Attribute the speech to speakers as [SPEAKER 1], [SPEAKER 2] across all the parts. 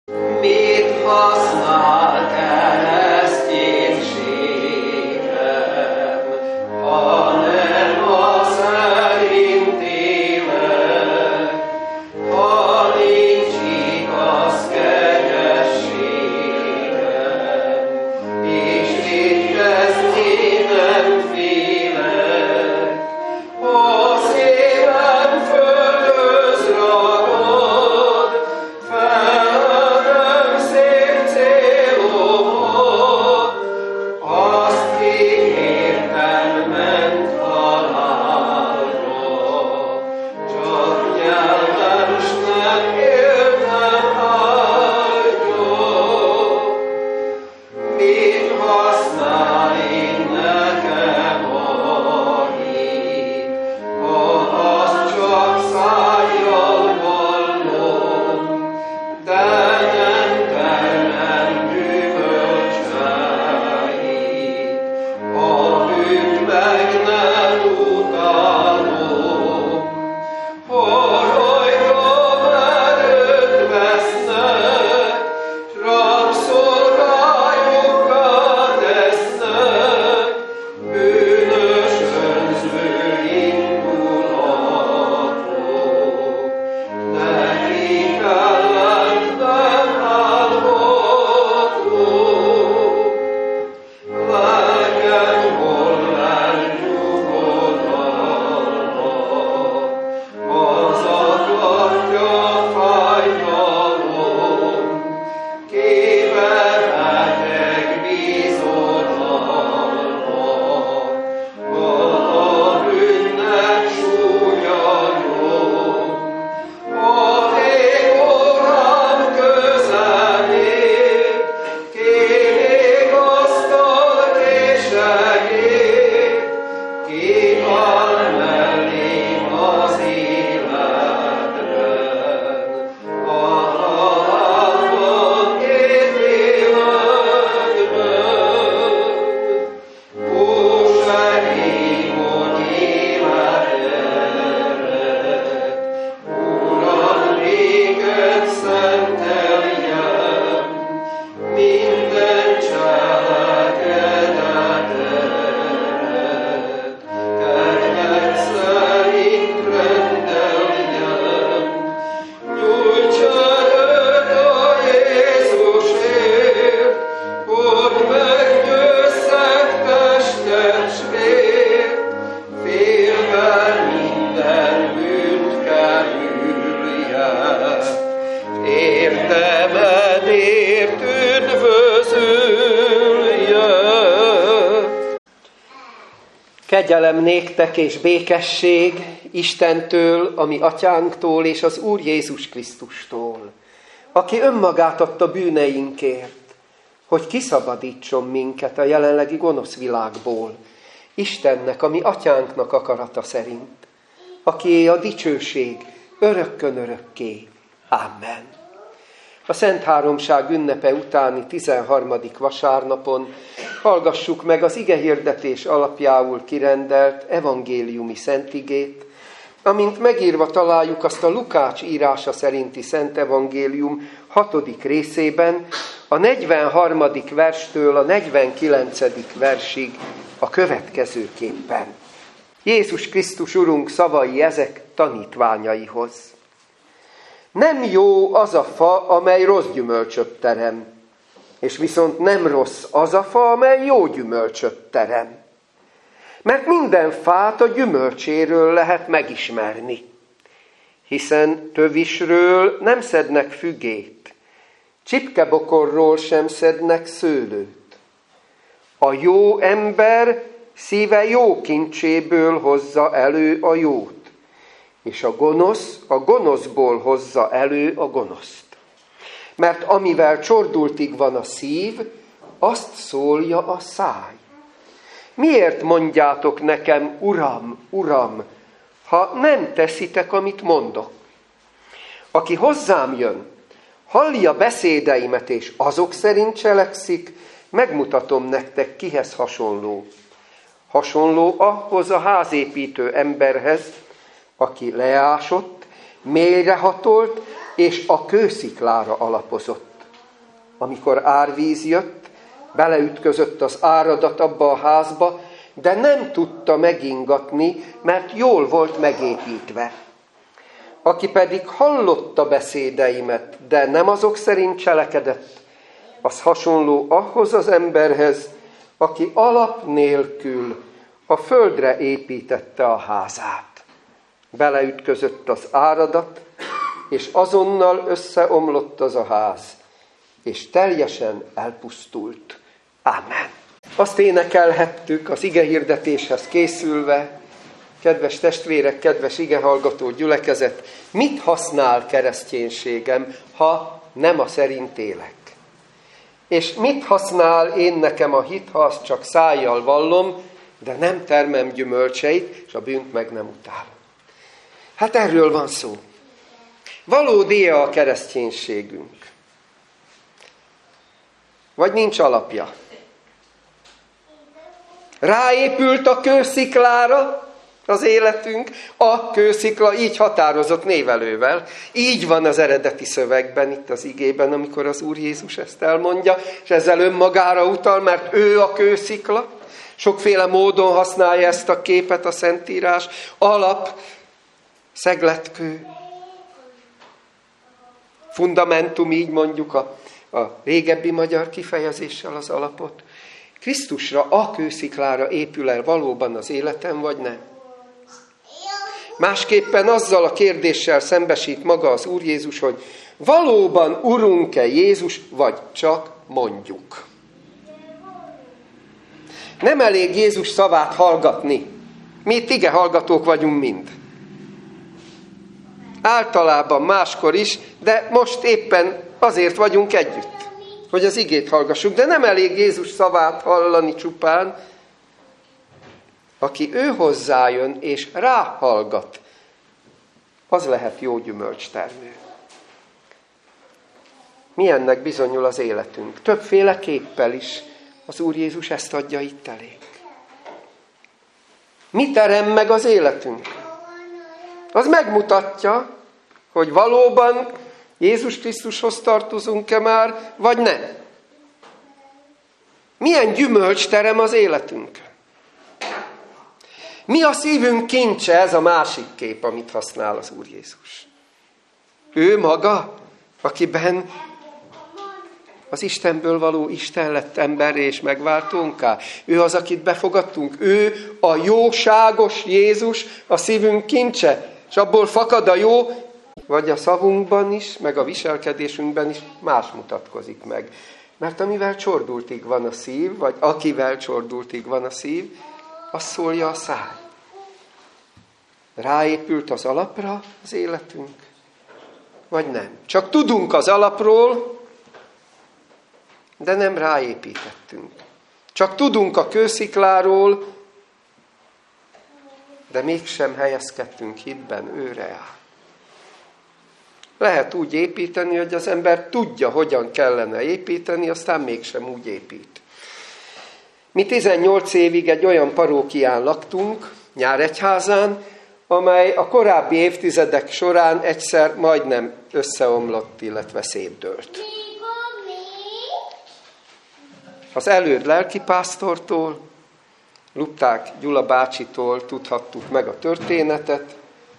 [SPEAKER 1] Mit használ kereszténységem, ha nem a szerint élek, ha nincs igaz kegyességem, és étkezt én nem félek, ha szívem földhöz ragad, feladom szép célomat, azt kértem ment halálra, csak nyelven s nem éltem áldja. Mit használ én nekem a hit, ha azt csak szájjal vallom, de nem termel gyümölcseit, a bűnt meg nem utálom. Ha rajtam erőt vesznek, s rabszolgájukká tesznek, bűnös önző indulatok, nekik ellen nem állhatok. Lelkem hol el nyugodalma, az aklatja fájdalom, kéverhetek bizodalma, van a bűnnek súlya nyom, a ég órám közelét, kérik asztalt és segít, kíván mellém az életben, a halálban két életben. Ó, segíts, hogy életemet, Uram, néked szenteljem, minden cselekedetemet, kedved szerint rendeljem. Nyújts erőt a Jézusért, hogy meggyőzzek testet s vért, félve minden bűnt kerüljem, értemedért üdvözüljem. Kegyelem néktek és békesség Istentől, a mi atyánktól és az Úr Jézus Krisztustól, aki önmagát adta bűneinkért, hogy kiszabadítson minket a jelenlegi gonosz világból, Istennek, a mi atyánknak akarata szerint, akié a dicsőség örökkön örökké. Amen. A Szent Háromság ünnepe utáni 13. vasárnapon hallgassuk meg az igehirdetés alapjául kirendelt evangéliumi szentigét, amint megírva találjuk azt a Lukács írása szerinti Szent Evangélium 6. részében, a 43. verstől a 49. versig a következőképpen. Jézus Krisztus Urunk szavai ezek tanítványaihoz. Nem jó az a fa, amely rossz gyümölcsöt terem, és viszont nem rossz az a fa, amely jó gyümölcsöt terem. Mert minden fát a gyümölcséről lehet megismerni, hiszen tövisről nem szednek fügét, csipkebokorról sem szednek szőlőt. A jó ember szíve jó kincséből hozza elő a jót, és a gonosz a gonoszból hozza elő a gonoszt. Mert amivel csordultig van a szív, azt szólja a száj. Miért mondjátok nekem, Uram, Uram, ha nem teszitek, amit mondok? Aki hozzám jön, hallja beszédeimet, és azok szerint cselekszik, megmutatom nektek, kihez hasonló. Hasonló ahhoz a házépítő emberhez, aki leásott, mélyrehatolt, és a kősziklára alapozott. Amikor árvíz jött, beleütközött az áradat abba a házba, de nem tudta megingatni, mert jól volt megépítve. Aki pedig hallotta beszédeimet, de nem azok szerint cselekedett, az hasonló ahhoz az emberhez, aki alap nélkül a földre építette a házát. Beleütközött az áradat, és azonnal összeomlott az a ház, és teljesen elpusztult. Ámen. Azt énekelhettük az igehirdetéshez készülve, kedves testvérek, kedves igehallgató gyülekezet, mit használ kereszténységem, ha nem a szerint élek? És mit használ én nekem a hit, ha azt csak szájjal vallom, de nem termem gyümölcseit, és a bűnt meg nem utálom? Hát erről van szó. Valódi a kereszténységünk? Vagy nincs alapja? Ráépült a kősziklára az életünk, a kőszikla így határozott névelővel. Így van az eredeti szövegben, itt az igében, amikor az Úr Jézus ezt elmondja, és ezzel önmagára utal, mert ő a kőszikla. Sokféle módon használja ezt a képet a Szentírás. Alap, szegletkő, fundamentum, így mondjuk a régebbi magyar kifejezéssel az alapot. Krisztusra, a kősziklára épül el valóban az életem, vagy nem? Másképpen azzal a kérdéssel szembesít maga az Úr Jézus, hogy valóban Urunk-e Jézus, vagy csak mondjuk. Nem elég Jézus szavát hallgatni. Mi itt ige hallgatók vagyunk mind. Általában máskor is, de most éppen azért vagyunk együtt, hogy az igét hallgassuk. De nem elég Jézus szavát hallani csupán, aki ő hozzájön és ráhallgat, az lehet jó gyümölcstermő. Milyennek bizonyul az életünk? Többféle képpel is az Úr Jézus ezt adja itt elég. Mi terem meg az életünk? Az megmutatja, hogy valóban Jézus Krisztushoz tartozunk-e már, vagy nem. Milyen gyümölcs terem az életünk? Mi a szívünk kincse, ez a másik kép, amit használ az Úr Jézus. Ő maga, akiben az Istenből való Isten lett emberré és megváltónká. Ő az, akit befogadtunk. Ő a jóságos Jézus, a szívünk kincse. És abból fakad a jó, vagy a szavunkban is, meg a viselkedésünkben is más mutatkozik meg. Mert amivel csordultig van a szív, vagy akivel csordultig van a szív, az szólja a száj. Ráépült az alapra az életünk, vagy nem? Csak tudunk az alapról, de nem ráépítettünk. Csak tudunk a kőszikláról, de mégsem helyezkedtünk hitben őre áll. Lehet úgy építeni, hogy az ember tudja, hogyan kellene építeni, aztán mégsem úgy épít. Mi 18 évig egy olyan parókián laktunk, Nyáregyházán, amely a korábbi évtizedek során egyszer majdnem összeomlott, illetve szétdőlt. Az előd lelkipásztortól, Lupták Gyula bácsitól tudhattuk meg a történetet.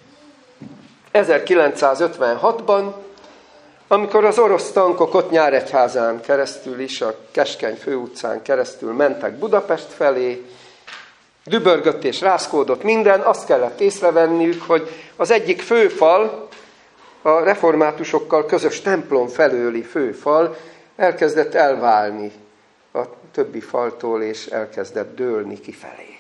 [SPEAKER 1] 1956-ban, amikor az orosz tankok ott Nyáregyházán keresztül is, a Keskeny főutcán keresztül mentek Budapest felé, dübörgött és rázkódott minden, azt kellett észrevenniük, hogy az egyik főfal, a reformátusokkal közös templom felőli főfal elkezdett elválni a többi faltól, és elkezdett dőlni kifelé.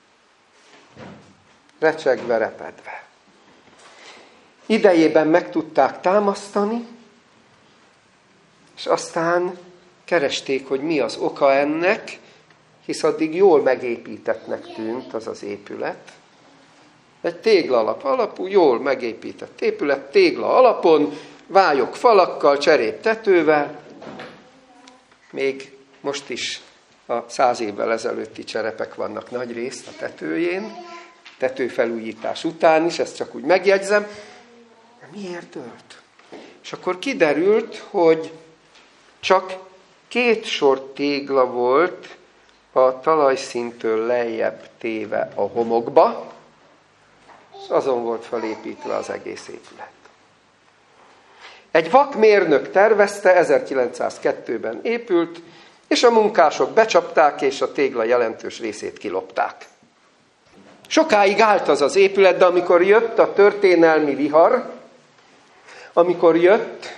[SPEAKER 1] Recsegve, repedve. Idejében meg tudták támasztani, és aztán keresték, hogy mi az oka ennek, hisz addig jól megépítettnek tűnt az az épület. Egy téglalap alapú, jól megépített épület, tégla alapon, vályok falakkal, cserép tetővel. Még most is a 100 évvel ezelőtti cserepek vannak nagy részt a tetőjén, tetőfelújítás után is, ezt csak úgy megjegyzem. De miért dőlt? És akkor kiderült, hogy csak 2 sor tégla volt a talajszíntől lejjebb téve a homokba, és azon volt felépítve az egész épület. Egy vakmérnök tervezte, 1902-ben épült, és a munkások becsapták, és a tégla jelentős részét kilopták. Sokáig állt az az épület, de amikor jött a történelmi vihar, amikor jött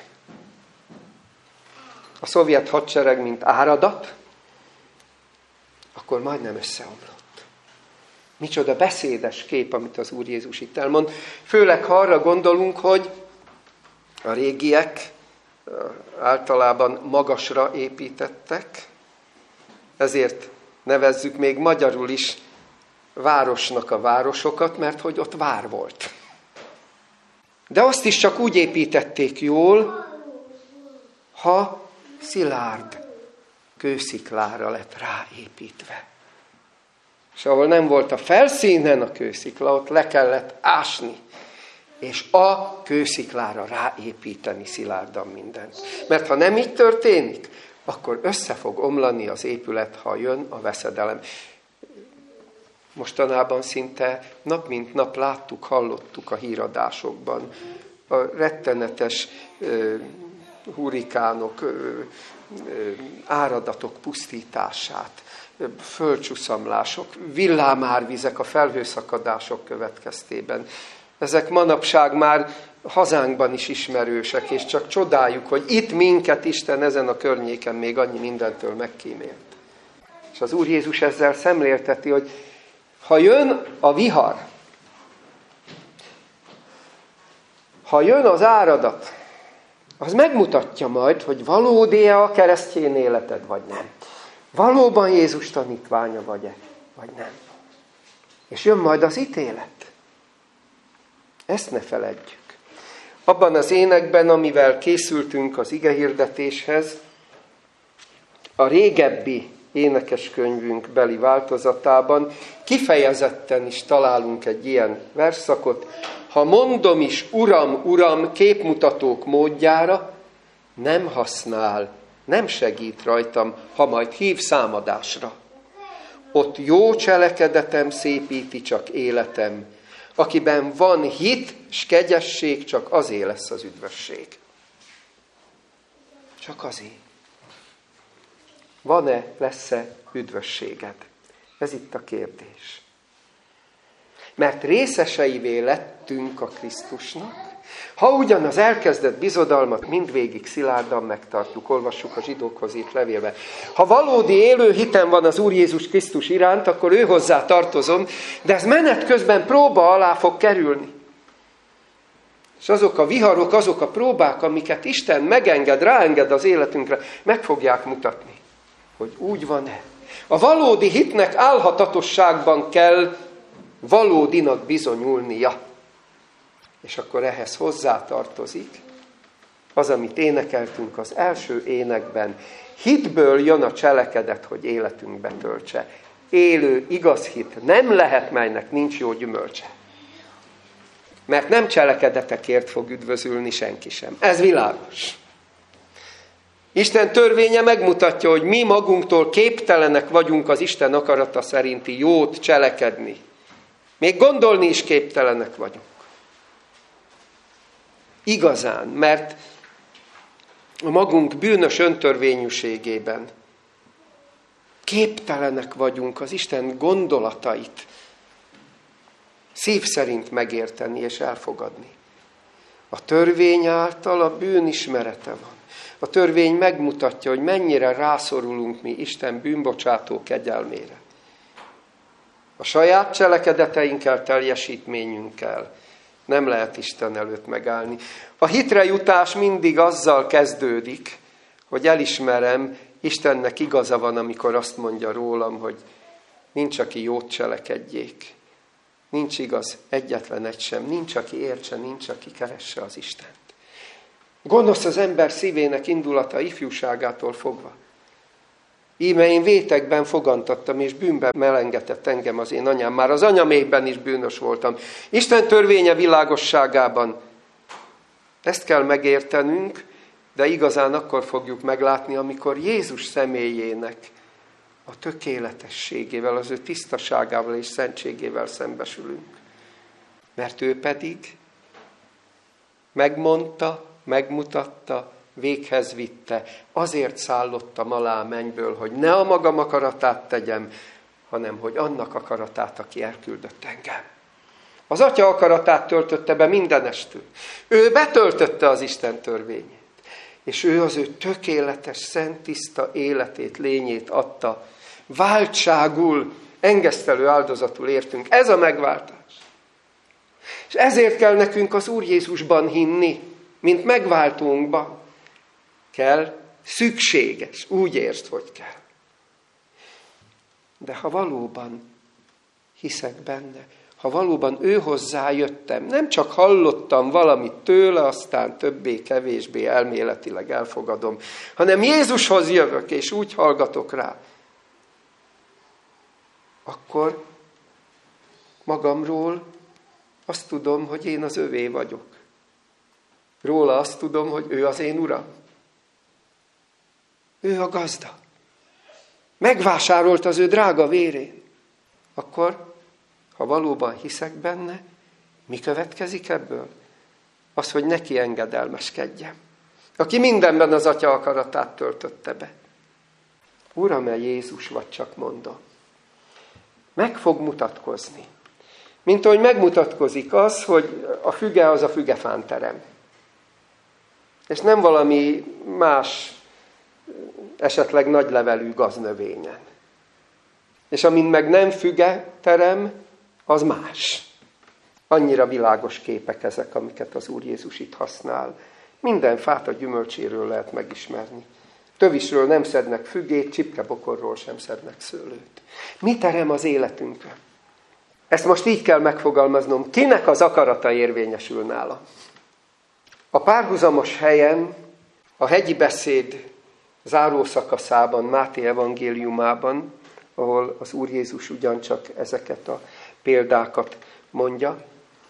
[SPEAKER 1] a szovjet hadsereg, mint áradat, akkor majdnem összeomlott. Micsoda beszédes kép, amit az Úr Jézus itt elmond. Főleg, ha arra gondolunk, hogy a régiek általában magasra építettek, ezért nevezzük még magyarul is városnak a városokat, mert hogy ott vár volt. De azt is csak úgy építették jól, ha szilárd kősziklára lett ráépítve. És ahol nem volt a felszínen a kőszikla, ott le kellett ásni, és a kősziklára ráépíteni szilárdan mindent. Mert ha nem így történik, akkor össze fog omlani az épület, ha jön a veszedelem. Mostanában szinte nap mint nap láttuk, hallottuk a híradásokban a rettenetes hurrikánok, áradatok pusztítását, földcsuszamlások, villámárvizek a felhőszakadások következtében. Ezek manapság már hazánkban is ismerősek, és csak csodáljuk, hogy itt minket Isten ezen a környéken még annyi mindentől megkímélt. És az Úr Jézus ezzel szemlélteti, hogy ha jön a vihar, ha jön az áradat, az megmutatja majd, hogy valódi-e a keresztény életed, vagy nem. Valóban Jézus tanítványa vagy-e, vagy nem. És jön majd az ítélet. Ezt ne feledjük. Abban az énekben, amivel készültünk az igehirdetéshez, a régebbi énekeskönyvünk beli változatában kifejezetten is találunk egy ilyen versszakot. Ha mondom is, Uram, Uram, képmutatók módjára, nem használ, nem segít rajtam, ha majd hív számadásra. Ott jó cselekedetem szépíti csak életem, akiben van hit s kegyesség, csak azé lesz az üdvösség. Csak azé. Van-e, lesz-e üdvösséged? Ez itt a kérdés. Mert részeseivé lettünk a Krisztusnak, ha ugyan az elkezdett bizodalmat mindvégig szilárdan megtartjuk, olvassuk a zsidókhoz írt levélbe. Ha valódi élő hitem van az Úr Jézus Krisztus iránt, akkor ő hozzá tartozom, de ez menet közben próba alá fog kerülni. És azok a viharok, azok a próbák, amiket Isten megenged, ráenged az életünkre, meg fogják mutatni, hogy úgy van-e. A valódi hitnek álhatatosságban kell valódinak bizonyulnia. És akkor ehhez hozzátartozik az, amit énekeltünk az első énekben. Hitből jön a cselekedet, hogy életünkbe töltse. Élő, igaz hit nem lehet, melynek nincs jó gyümölcse. Mert nem cselekedetekért fog üdvözülni senki sem. Ez világos. Isten törvénye megmutatja, hogy mi magunktól képtelenek vagyunk az Isten akarata szerinti jót cselekedni. Még gondolni is képtelenek vagyunk. Igazán, mert a magunk bűnös öntörvényűségében képtelenek vagyunk az Isten gondolatait szív szerint megérteni és elfogadni. A törvény által a bűn ismerete van. A törvény megmutatja, hogy mennyire rászorulunk mi Isten bűnbocsátó kegyelmére. A saját cselekedeteinkkel, teljesítményünkkel nem lehet Isten előtt megállni. A hitre jutás mindig azzal kezdődik, hogy elismerem, Istennek igaza van, amikor azt mondja rólam, hogy nincs, aki jót cselekedjék. Nincs igaz egyetlen egy sem. Nincs, aki értse, nincs, aki keresse az Istent. Gonosz az ember szívének indulata ifjúságától fogva. Íme én vétekben fogantattam, és bűnben melengetett engem az én anyám. Már az anyamékben is bűnös voltam. Isten törvénye világosságában ezt kell megértenünk, De igazán akkor fogjuk meglátni, amikor Jézus személyének a tökéletességével, az ő tisztaságával és szentségével szembesülünk. Mert ő pedig megmondta, megmutatta, véghez vitte, azért szállottam alá a mennyből, hogy ne a magam akaratát tegyem, hanem hogy annak akaratát, aki elküldött engem. Az Atya akaratát töltötte be mindenestől. Ő betöltötte az Isten törvényét. És ő az ő tökéletes, szent, tiszta életét, lényét adta. Váltságul, engesztelő áldozatul értünk. Ez a megváltás. És ezért kell nekünk az Úr Jézusban hinni, mint megváltónkban. Kell, szükséges, úgy értsd, hogy kell. De ha valóban hiszek benne, ha valóban ő hozzá jöttem, nem csak hallottam valamit tőle, aztán többé-kevésbé elméletileg elfogadom, hanem Jézushoz jövök, és úgy hallgatok rá, akkor magamról azt tudom, hogy én az övé vagyok. Róla azt tudom, hogy ő az én uram. Ő a gazda. Megvásárolt az ő drága vérén. Akkor, ha valóban hiszek benne, mi következik ebből? Az, hogy neki engedelmeskedjem. Aki mindenben az Atya akaratát töltötte be. Uram-e Jézus, vagy csak mondom? Meg fog mutatkozni. Mint ahogy megmutatkozik az, hogy a füge az a fügefán terem. És nem valami más, esetleg nagylevelű gaznövényen. És amint meg nem füge terem, az más. Annyira világos képek ezek, amiket az Úr Jézus itt használ. Minden fát a gyümölcséről lehet megismerni. Tövisről nem szednek fügét, csipkebokorról sem szednek szőlőt. Mi terem az életünkön? Ezt most így kell megfogalmaznom. Kinek az akarata érvényesül nála? A párhuzamos helyen, a hegyi beszéd zárószakaszában, Máté evangéliumában, ahol az Úr Jézus ugyancsak ezeket a példákat mondja,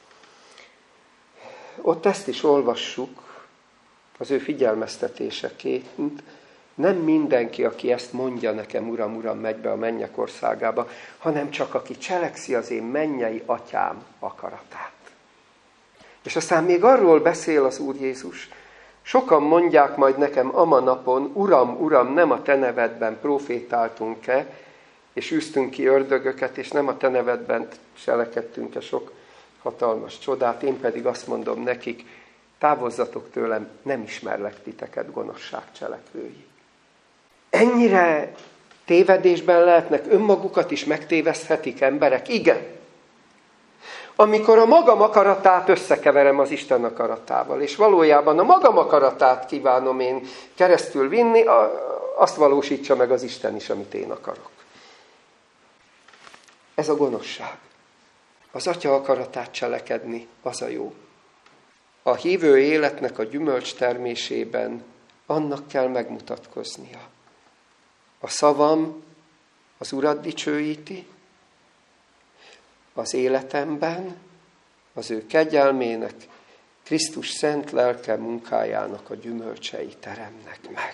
[SPEAKER 1] ott ezt is olvassuk az ő figyelmeztetéseként. Nem mindenki, aki ezt mondja nekem, Uram, Uram, megy be a mennyek országába, hanem csak aki cselekszi az én mennyei atyám akaratát. És aztán még arról beszél az Úr Jézus, sokan mondják majd nekem ama napon, Uram, Uram, nem a te nevedben profétáltunk-e, és űztünk ki ördögöket, és nem a te nevedben cselekedtünk-e sok hatalmas csodát, én pedig azt mondom nekik, távozzatok tőlem, nem ismerlek titeket, gonoszság cselekvői. Ennyire tévedésben lehetnek, önmagukat is megtéveszthetik emberek? Igen. Amikor a magam akaratát összekeverem az Isten akaratával, és valójában a magam akaratát kívánom én keresztül vinni, azt valósítsa meg az Isten is, amit én akarok. Ez a gonoszság. Az Atya akaratát cselekedni, az a jó. A hívő életnek a gyümölcs termésében annak kell megmutatkoznia. A szavam az Urat dicsőíti, az életemben az ő kegyelmének, Krisztus szent lelke munkájának a gyümölcsei teremnek meg.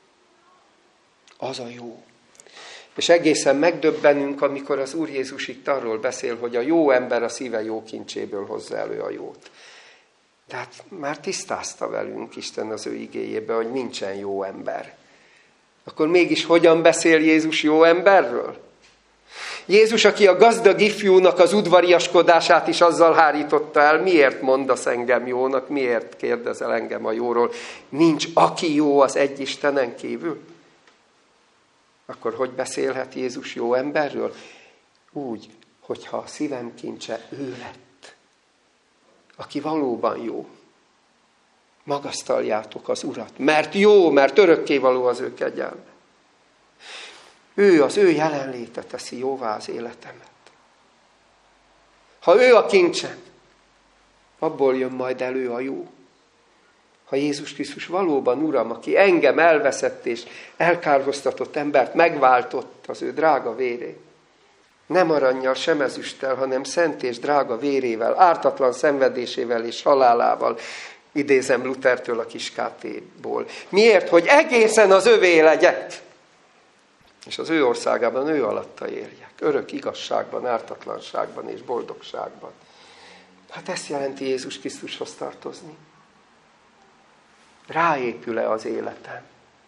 [SPEAKER 1] Az a jó. És egészen megdöbbenünk, amikor az Úr Jézus itt arról beszél, hogy a jó ember a szíve jó kincséből hozza elő a jót. Tehát már tisztázta velünk Isten az ő igéjébe, hogy nincsen jó ember. Akkor mégis hogyan beszél Jézus jó emberről? Jézus, aki a gazdag ifjúnak az udvariaskodását is azzal hárította el, miért mondasz engem jónak, miért kérdezel engem a jóról? Nincs aki jó az egy Istenen kívül? Akkor hogy beszélhet Jézus jó emberről? Úgy, hogyha a szívem kincse ő lett, aki valóban jó. Magasztaljátok az Urat, mert jó, mert örökkévaló az ő kegyelme. Ő az ő jelenléte teszi jóvá az életemet. Ha ő a kincsem, abból jön majd elő a jó. Ha Jézus Krisztus valóban Uram, aki engem elveszett és elkárhoztatott embert megváltott az ő drága vérén, nem arannyal, sem ezüsttel, hanem szent és drága vérével, ártatlan szenvedésével és halálával, Idézem Luthertől a Kiskátéból. Miért? Hogy egészen az övé legyek. És az ő országában ő alatta éljek. Örök igazságban, ártatlanságban és boldogságban. Hát ezt jelenti Jézus Krisztushoz tartozni. Ráépül-e az életem?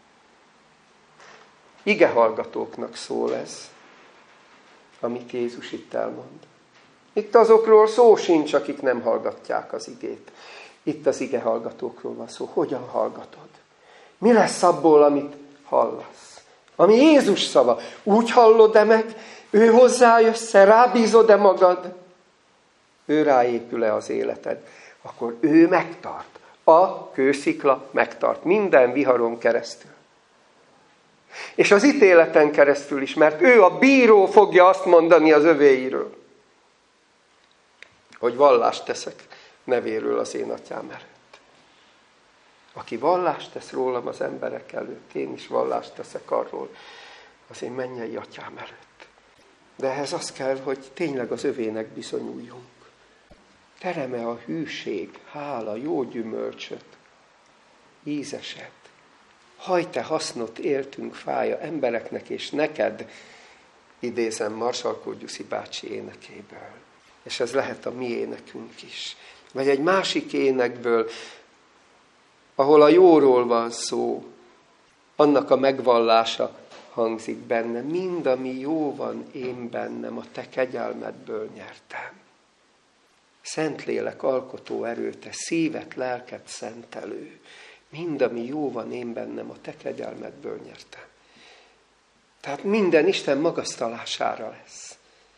[SPEAKER 1] Igehallgatóknak szól ez, amit Jézus itt elmond. Itt azokról szó sincs, akik nem hallgatják az igét. Itt az igehallgatókról van szó. Hogyan hallgatod? Mi lesz abból, amit hallasz? Ami Jézus szava. Úgy hallod-e meg? Ő hozzájössz, rábízod-e magad? Ő ráépül-e az életed? Akkor ő megtart. A kőszikla megtart. Minden viharon keresztül. És az ítéleten keresztül is, mert ő a bíró fogja azt mondani az övéiről, hogy vallást teszek nevéről az én atyám előtt. Aki vallást tesz rólam az emberek előtt, én is vallást teszek arról az én mennyei atyám előtt. De ehhez az kell, hogy tényleg az övének bizonyuljunk. Terem-e a hűség, hála, jó gyümölcsöt, ízeset? Hajt-e hasznot éltünk fája embereknek és neked, idézem Marsalkó Gyuszi bácsi énekéből. És ez lehet a mi énekünk is. Vagy egy másik énekből, ahol a jóról van szó, annak a megvallása hangzik benne. Mind, ami jó van én bennem, a te kegyelmedből nyertem. Szentlélek alkotó erőte, szívet, lelket szentelő. Mind, ami jó van én bennem, a te kegyelmedből nyertem. Tehát minden Isten magasztalására lesz.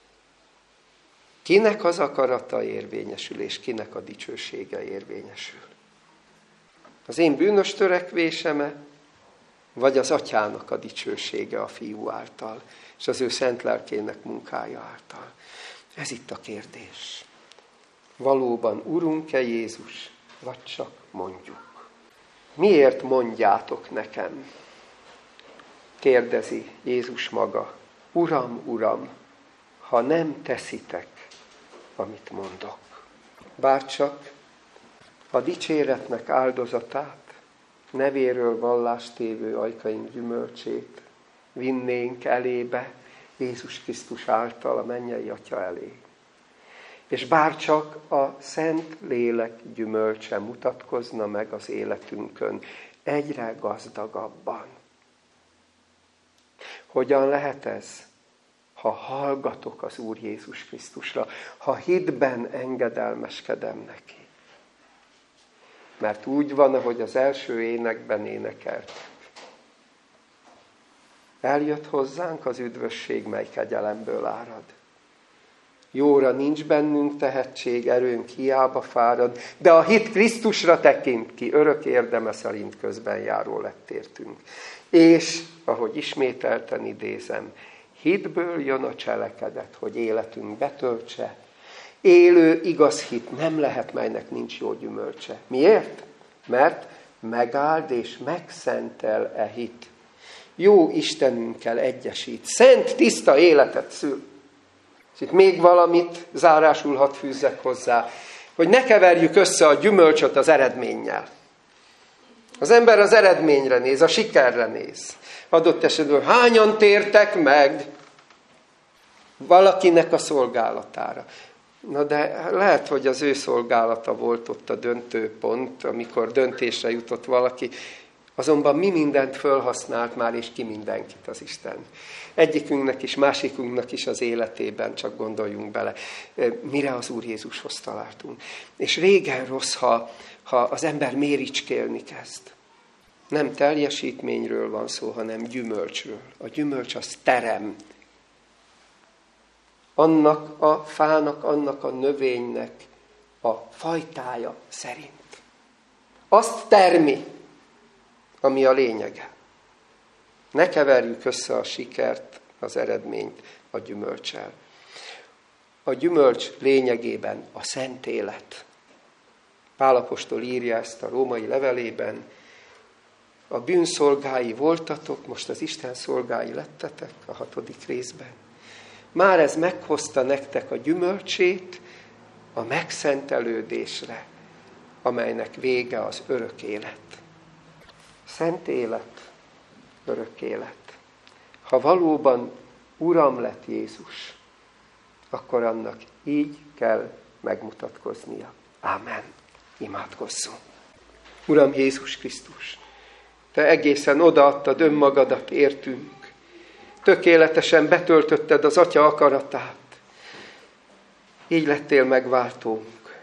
[SPEAKER 1] Kinek az akarata érvényesül, és kinek a dicsősége érvényesül? Az én bűnös törekvéseme, vagy az atyának a dicsősége a fiú által, és az ő szent lelkének munkája által? Ez itt a kérdés. Valóban Urunk-e Jézus, vagy csak mondjuk? Miért mondjátok nekem? Kérdezi Jézus maga. Uram, Uram, ha nem teszitek, amit mondok. Bárcsak a dicséretnek áldozatát, nevéről vallástévő ajkaink gyümölcsét vinnénk elébe Jézus Krisztus által a mennyei Atya elé. És bárcsak a Szent Lélek gyümölcse mutatkozna meg az életünkön egyre gazdagabban. Hogyan lehet ez? Ha hallgatok az Úr Jézus Krisztusra, ha hitben engedelmeskedem neki. Mert úgy van, ahogy az első énekben énekeltük. Eljött hozzánk az üdvösség, mely kegyelemből árad. Jóra nincs bennünk tehetség, erőnk hiába fárad, de a hit Krisztusra tekint ki, örök érdeme szerint közben járó lett értünk. És, ahogy ismételten idézem, hitből jön a cselekedet, hogy életünk betöltse. Élő, igaz hit nem lehet, melynek nincs jó gyümölcse. Miért? Mert megáld és megszentel e hit. Jó Istenünkkel egyesít. Szent, tiszta életet szül. És itt még valamit zárásul hadd fűzzek hozzá, hogy ne keverjük össze a gyümölcsöt az eredménnyel. Az ember az eredményre néz, a sikerre néz. Adott esetben hányan tértek meg valakinek a szolgálatára. Na de lehet, hogy az ő szolgálata volt ott a döntőpont, amikor döntésre jutott valaki, azonban mi mindent fölhasznált már, és ki mindenkit az Isten. Egyikünknek is, másikunknak is az életében, csak gondoljunk bele, mire az Úr Jézushoz találtunk. És régen rossz, ha az ember méricskélni kezd. Nem teljesítményről van szó, hanem gyümölcsről. A gyümölcs az terem. Annak a fának, annak a növénynek a fajtája szerint. Azt termi, ami a lényege. Ne keverjük össze a sikert, az eredményt a gyümölccsel. A gyümölcs lényegében a szent élet. Pál apostol írja ezt a római levelében. A bűnszolgái voltatok, most az Isten szolgái lettetek a 6. részben. Már ez meghozta nektek a gyümölcsét a megszentelődésre, amelynek vége az örök élet. Szent élet, örök élet. Ha valóban Uram lett Jézus, akkor annak így kell megmutatkoznia. Ámen. Imádkozzunk. Uram Jézus Krisztus, Te egészen odaadtad önmagadat értünk. Tökéletesen betöltötted az Atya akaratát. Így lettél megváltónk.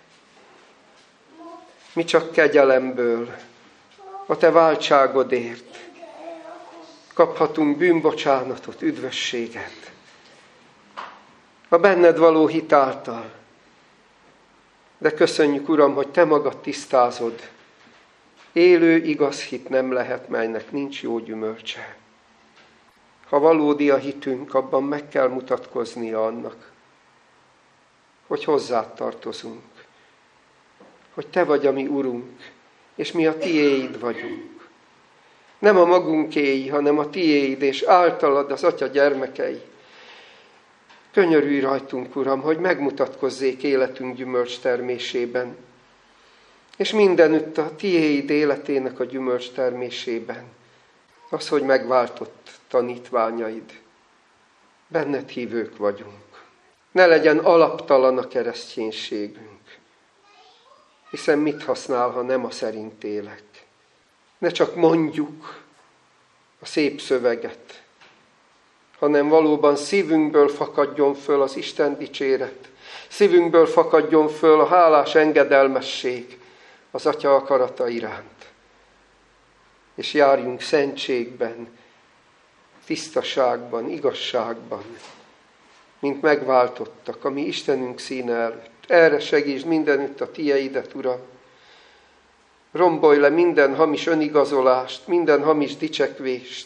[SPEAKER 1] Mi csak kegyelemből, a Te váltságodért kaphatunk bűnbocsánatot, üdvösséget. A benned való hit által. De köszönjük, Uram, hogy Te magad tisztázod. Élő, igaz hit nem lehet, melynek nincs jó gyümölcse. Ha valódi a hitünk, abban meg kell mutatkoznia annak, hogy hozzád tartozunk. Hogy Te vagy a mi Urunk, és mi a Tiéd vagyunk. Nem a magunkéi, hanem a Tiéd, és általad az Atya gyermekei. Könyörülj rajtunk, Uram, hogy megmutatkozzék életünk gyümölcs termésében, és mindenütt a Tiéd életének a gyümölcs termésében. Az, hogy megváltott tanítványaid. Benned hívők vagyunk. Ne legyen alaptalan a kereszténységünk. Hiszen mit használ, ha nem a szerint élek? Ne csak mondjuk a szép szöveget, hanem valóban szívünkből fakadjon föl az Isten dicséret. Szívünkből fakadjon föl a hálás engedelmesség az Atya akarata iránt. És járjunk szentségben, tisztaságban, igazságban, mint megváltottak, a mi Istenünk színe előtt. Erre segítsd mindenütt a Tieidet, Uram. Rombolj le minden hamis önigazolást, minden hamis dicsekvést.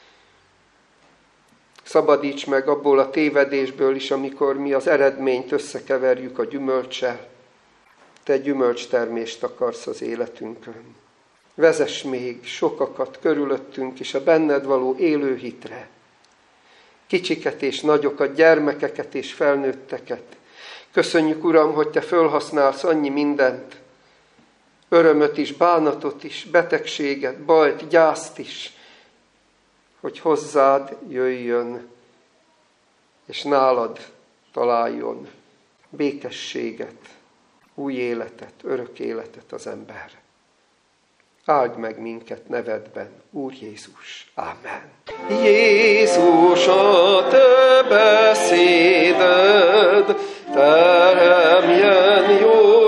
[SPEAKER 1] Szabadíts meg abból a tévedésből is, amikor mi az eredményt összekeverjük a gyümölccsel. Te gyümölcstermést akarsz az életünkön. Vezess még sokakat körülöttünk is a benned való élő hitre. Kicsiket és nagyokat, gyermekeket és felnőtteket. Köszönjük, Uram, hogy Te fölhasználsz annyi mindent. Örömöt is, bánatot is, betegséget, bajt, gyászt is. Hogy hozzád jöjjön, és nálad találjon békességet, új életet, örök életet az ember. Áld meg minket nevedben, Úr Jézus. Ámen. Jézus, a Te beszéded teremjen jó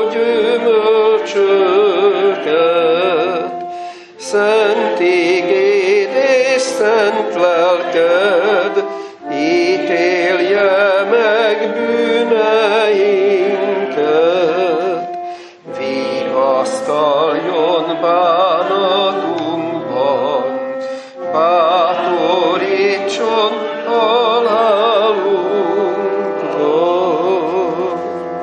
[SPEAKER 1] gyümölcsöket. Szent igéd és szent lelked ítélje meg bűneinket. Vigasztaljon bánatunkban, bátorítson halálunkban.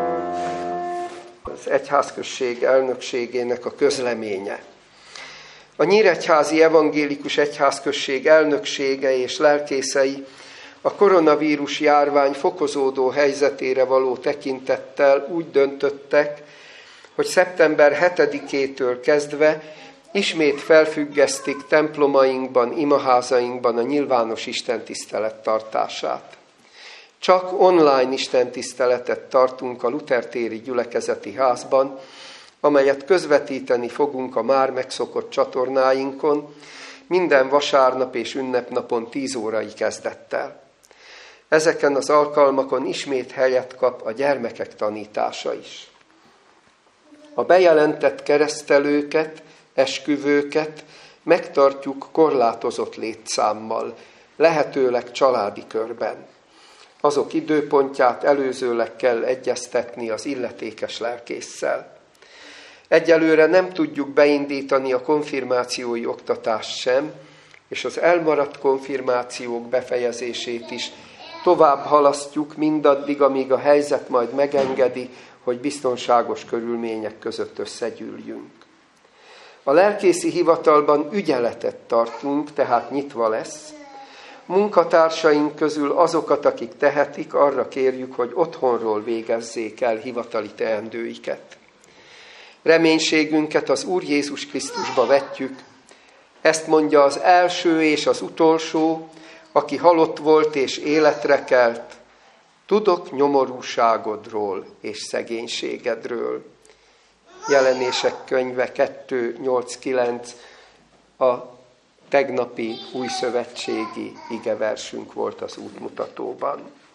[SPEAKER 1] Az egyházközség elnökségének a közleménye. A Nyíregyházi Evangélikus Egyházközség elnöksége és lelkészei a koronavírus járvány fokozódó helyzetére való tekintettel úgy döntöttek, hogy szeptember 7-től kezdve ismét felfüggesztik templomainkban, imaházainkban a nyilvános istentisztelet tartását. Csak online istentiszteletet tartunk a Luther téri gyülekezeti házban, amelyet közvetíteni fogunk a már megszokott csatornáinkon, minden vasárnap és ünnepnapon 10 órai kezdettel. Ezeken az alkalmakon ismét helyet kap a gyermekek tanítása is. A bejelentett keresztelőket, esküvőket megtartjuk korlátozott létszámmal, lehetőleg családi körben. Azok időpontját előzőleg kell egyeztetni az illetékes lelkésszel. Egyelőre nem tudjuk beindítani a konfirmációi oktatást sem, és az elmaradt konfirmációk befejezését is tovább halasztjuk mindaddig, amíg a helyzet majd megengedi, hogy biztonságos körülmények között összegyűljünk. A lelkészi hivatalban ügyeletet tartunk, tehát nyitva lesz. Munkatársaink közül azokat, akik tehetik, arra kérjük, hogy otthonról végezzék el hivatali teendőiket. Reménységünket az Úr Jézus Krisztusba vetjük. Ezt mondja az első és az utolsó, aki halott volt és életre kelt. Tudok nyomorúságodról és szegénységedről. Jelenések könyve 2:8-9 a tegnapi újszövetségi igeversünk volt az útmutatóban.